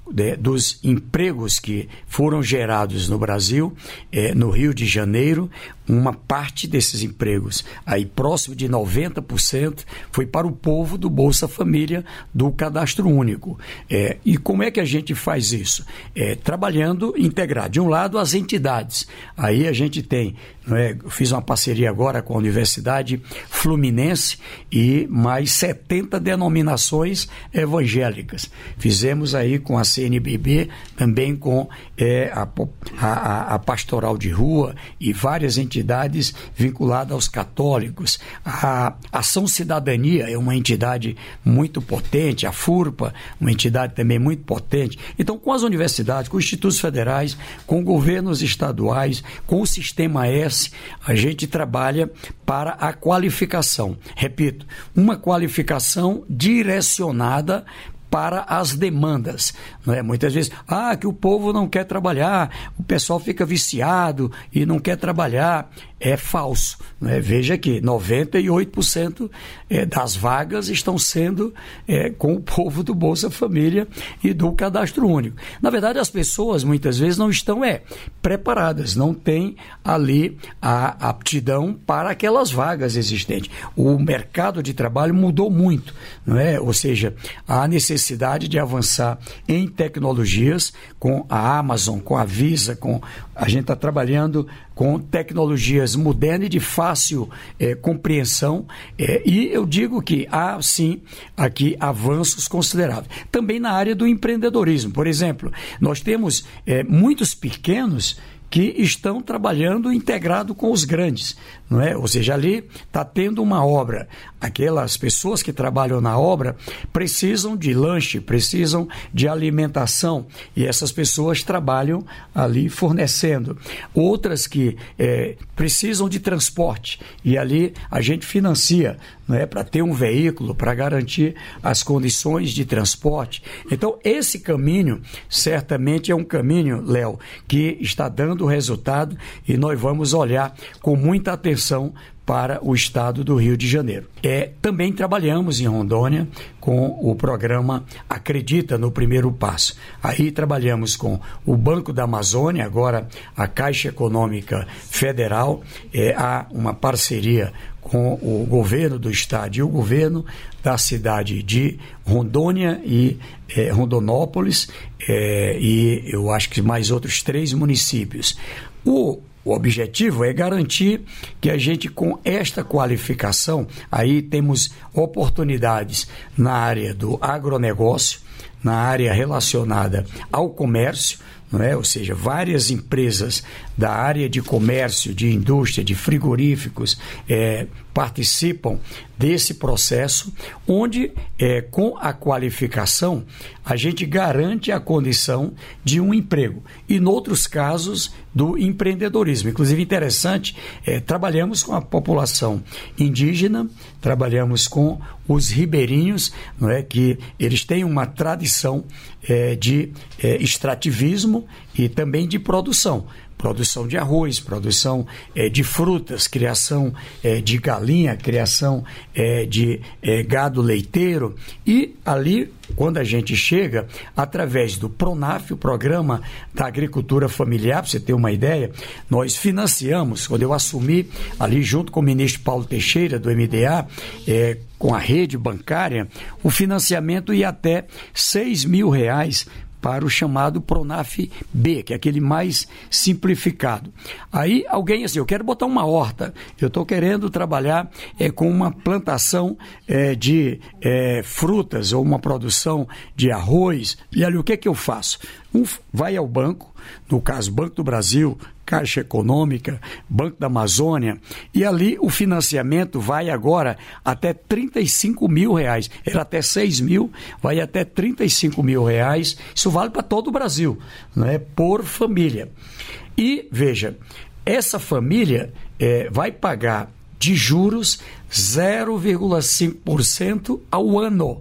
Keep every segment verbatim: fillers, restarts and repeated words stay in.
de, dos empregos que foram gerados no Brasil, é, no Rio de Janeiro, uma parte desses empregos, aí próximo de noventa por cento, foi para o povo do Bolsa Família, do Cadastro Único. É, e como é que a gente faz isso? É, trabalhando integrado. De um lado, as entidades. Aí a gente tem, não é, eu fiz uma parceria agora com a Universidade Fluminense e mais setenta denominações evangélicas. Fizemos aí com a C N B B, também com é, a, a, a Pastoral de Rua e várias entidades entidades vinculadas aos católicos. A Ação Cidadania é uma entidade muito potente, a FURPA, uma entidade também muito potente. Então, com as universidades, com os institutos federais, com governos estaduais, com o Sistema S, a gente trabalha para a qualificação. Repito, uma qualificação direcionada para as demandas, não é? Muitas vezes, ah, que o povo não quer trabalhar, o pessoal fica viciado e não quer trabalhar. É falso, não é? Veja que noventa e oito por cento é, das vagas estão sendo é, com o povo do Bolsa Família e do Cadastro Único. Na verdade, as pessoas muitas vezes não estão é, preparadas, não têm ali a aptidão para aquelas vagas existentes. O mercado de trabalho mudou muito, não é? Ou seja, há necessidade de avançar em tecnologias com a Amazon, com a Visa, com a gente está trabalhando com tecnologias modernas e de fácil eh, compreensão, eh, e eu digo que há, sim, aqui avanços consideráveis. Também na área do empreendedorismo, por exemplo, nós temos eh, muitos pequenos que estão trabalhando integrado com os grandes, não é? Ou seja, ali está tendo uma obra. Aquelas pessoas que trabalham na obra precisam de lanche, precisam de alimentação, e essas pessoas trabalham ali fornecendo. Outras que é, precisam de transporte, e ali a gente financia, não é? Para ter um veículo, para garantir as condições de transporte. Então, esse caminho certamente é um caminho, Léo, que está dando resultado, e nós vamos olhar com muita atenção para o estado do Rio de Janeiro. É, também trabalhamos em Rondônia com o programa Acredita no Primeiro Passo. Aí trabalhamos com o Banco da Amazônia, agora a Caixa Econômica Federal, é, há uma parceria com o governo do estado e o governo da cidade de Rondônia e é, Rondonópolis, é, e eu acho que mais outros três municípios. O O objetivo é garantir que a gente, com esta qualificação, aí temos oportunidades na área do agronegócio, na área relacionada ao comércio, não é? Ou seja, várias empresas da área de comércio, de indústria, de frigoríficos, é, participam desse processo, onde, é, com a qualificação, a gente garante a condição de um emprego. E, em outros casos, do empreendedorismo. Inclusive, interessante, é, trabalhamos com a população indígena, trabalhamos com os ribeirinhos, não é? Que eles têm uma tradição é, de é, extrativismo e também de produção. Produção de arroz, produção é, de frutas, criação é, de galinha, criação é, de é, gado leiteiro. E ali, quando a gente chega, através do PRONAF, o Programa da Agricultura Familiar, para você ter uma ideia, nós financiamos, quando eu assumi, ali junto com o ministro Paulo Teixeira, do M D A, é, com a rede bancária, o financiamento ia até seis mil reais para o chamado PRONAF B, que é aquele mais simplificado. Aí alguém assim, eu quero botar uma horta, eu estou querendo trabalhar é, com uma plantação é, de é, frutas ou uma produção de arroz, e ali o que é que eu faço? Um vai ao banco, no caso Banco do Brasil, Caixa Econômica, Banco da Amazônia, e ali o financiamento vai agora até trinta e cinco mil reais. Era até seis mil, vai até trinta e cinco mil reais. Isso vale para todo o Brasil, né? Por família. E, veja, essa família é, vai pagar de juros zero vírgula cinco por cento ao ano.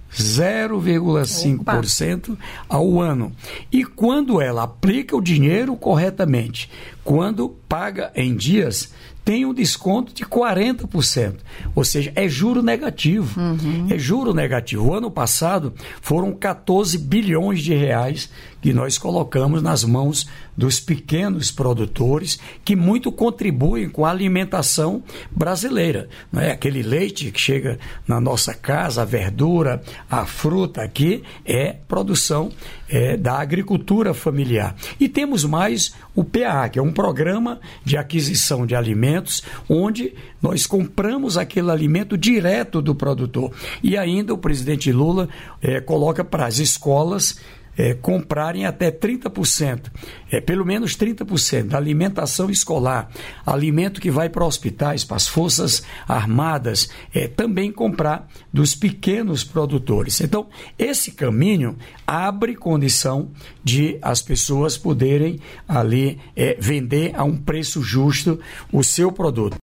zero vírgula cinco por cento ao ano. E quando ela aplica o dinheiro corretamente, quando paga em dias, tem um desconto de quarenta por cento. Ou seja, é juro negativo. Uhum. É juro negativo. O ano passado foram quatorze bilhões de reais que nós colocamos nas mãos dos pequenos produtores, que muito contribuem com a alimentação brasileira. Não é? Aquele leite que chega na nossa casa, a verdura, a fruta aqui, é produção é, da agricultura familiar. E temos mais o P A, que é um programa de aquisição de alimentos, onde nós compramos aquele alimento direto do produtor. E ainda o presidente Lula é, coloca para as escolas É, comprarem até trinta por cento, é, pelo menos trinta por cento da alimentação escolar, alimento que vai para hospitais, para as forças armadas, é, também comprar dos pequenos produtores. Então, esse caminho abre condição de as pessoas poderem ali é, vender a um preço justo o seu produto.